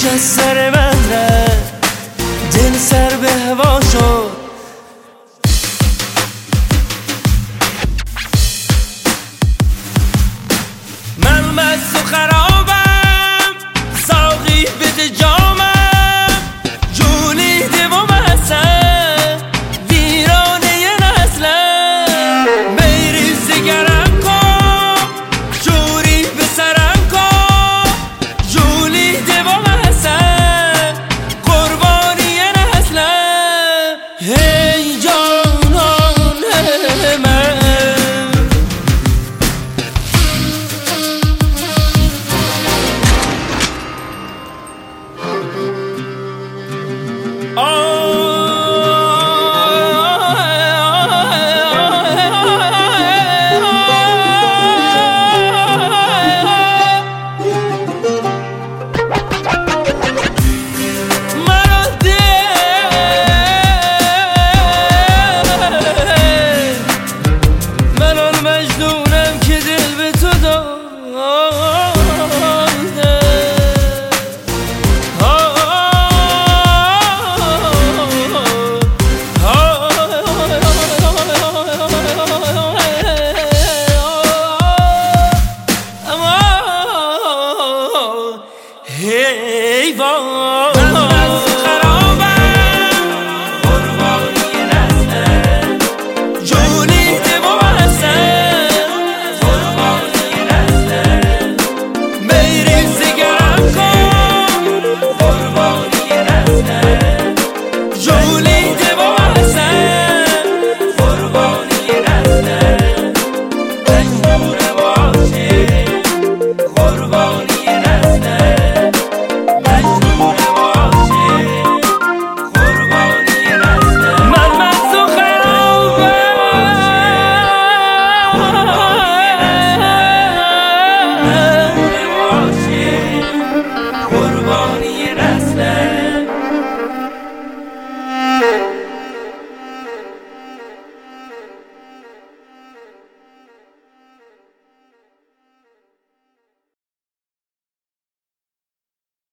از سر من رفت، دل سر به هوا شد. من مست و خرابم، ساقی بده جامم، جولیده و مستم، ویرانه نسلم. بریز گرم کن، جوری به سرم کن، جولیده و مستم، قربانی نسلم. هی جانان من، مجنونم که دل به تو داده. حیوان